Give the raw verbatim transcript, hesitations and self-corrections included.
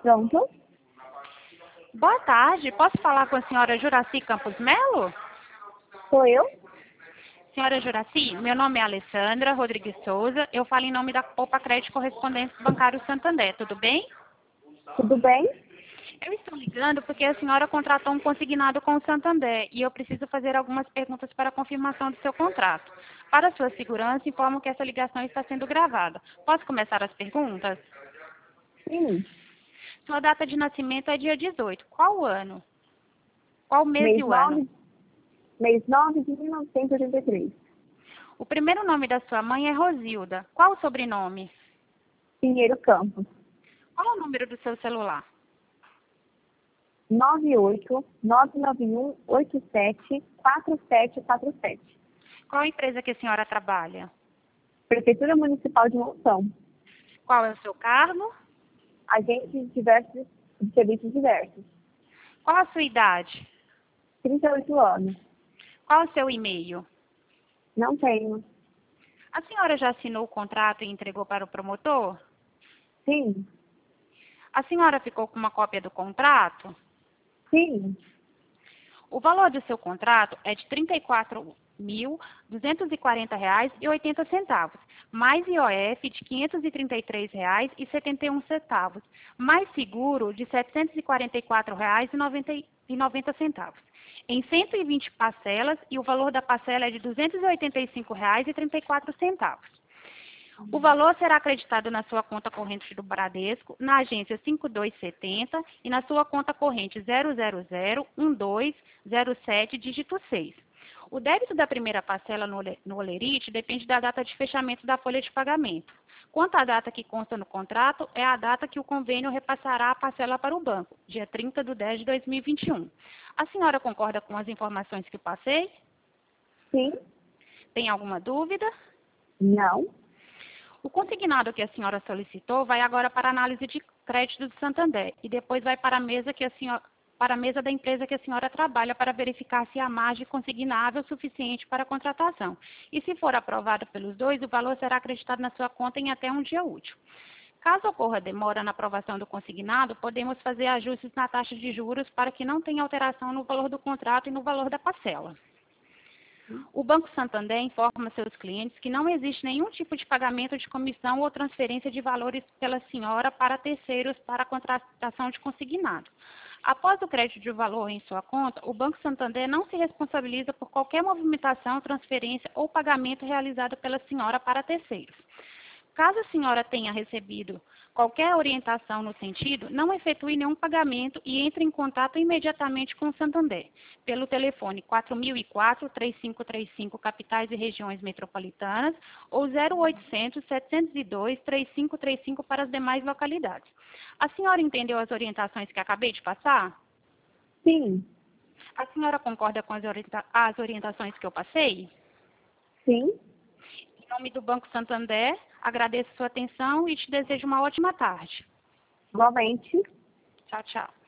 Pronto? Boa tarde, posso falar com a senhora Juraci Campos Melo? Sou eu? Senhora Juraci, meu nome é Alessandra Rodrigues Souza, eu falo em nome da Poupa Crédito Correspondente Bancário Santander, tudo bem? Tudo bem? Eu estou ligando porque a senhora contratou um consignado com o Santander e eu preciso fazer algumas perguntas para a confirmação do seu contrato. Para sua segurança, informo que essa ligação está sendo gravada. Posso começar as perguntas? Sim. Sua data de nascimento é dia dezoito. Qual o ano? Qual o mês e Mês o ano? nove, mês nove de mil novecentos e oitenta e três. O primeiro nome da sua mãe é Rosilda. Qual o sobrenome? Pinheiro Campos. Qual o número do seu celular? nove oito nove nove um oito sete quatro sete quatro sete. Qual a empresa que a senhora trabalha? Prefeitura Municipal de Monção. Qual é o seu cargo? Agente de diversos de serviços diversos. Qual a sua idade? trinta e oito anos. Qual o seu e-mail? Não tenho. A senhora já assinou o contrato e entregou para o promotor? Sim. A senhora ficou com uma cópia do contrato? Sim. O valor do seu contrato é de trinta e quatro mil duzentos e quarenta reais e oitenta centavos, mais I O F de quinhentos e trinta e três reais e setenta e um centavos, mais seguro de setecentos e quarenta e quatro reais e noventa centavos, em cento e vinte parcelas, e o valor da parcela é de duzentos e oitenta e cinco reais e trinta e quatro centavos. O valor será acreditado na sua conta corrente do Bradesco, na agência cinco dois sete zero e na sua conta corrente zero zero zero um dois zero sete, dígito seis. O débito da primeira parcela no ole- no Olerite depende da data de fechamento da folha de pagamento. Quanto à data que consta no contrato, é a data que o convênio repassará a parcela para o banco, dia trinta de dez de dois mil e vinte e um. A senhora concorda com as informações que passei? Sim. Tem alguma dúvida? Não. O consignado que a senhora solicitou vai agora para a análise de crédito do Santander e depois vai para a mesa que a senhora, para a mesa da empresa que a senhora trabalha para verificar se há margem consignável suficiente para a contratação. E se for aprovado pelos dois, o valor será acreditado na sua conta em até um dia útil. Caso ocorra demora na aprovação do consignado, podemos fazer ajustes na taxa de juros para que não tenha alteração no valor do contrato e no valor da parcela. O Banco Santander informa seus clientes que não existe nenhum tipo de pagamento de comissão ou transferência de valores pela senhora para terceiros para a contratação de consignado. Após o crédito de valor em sua conta, o Banco Santander não se responsabiliza por qualquer movimentação, transferência ou pagamento realizado pela senhora para terceiros. Caso a senhora tenha recebido qualquer orientação no sentido, não efetue nenhum pagamento e entre em contato imediatamente com o Santander, pelo telefone quatro mil e quatro, três cinco três cinco, capitais e regiões metropolitanas, ou zero oitocentos, setecentos e dois, três cinco três cinco para as demais localidades. A senhora entendeu as orientações que acabei de passar? Sim. A senhora concorda com as, orienta- as orientações que eu passei? Sim. Em nome do Banco Santander, agradeço sua atenção e te desejo uma ótima tarde. Igualmente. Tchau, tchau.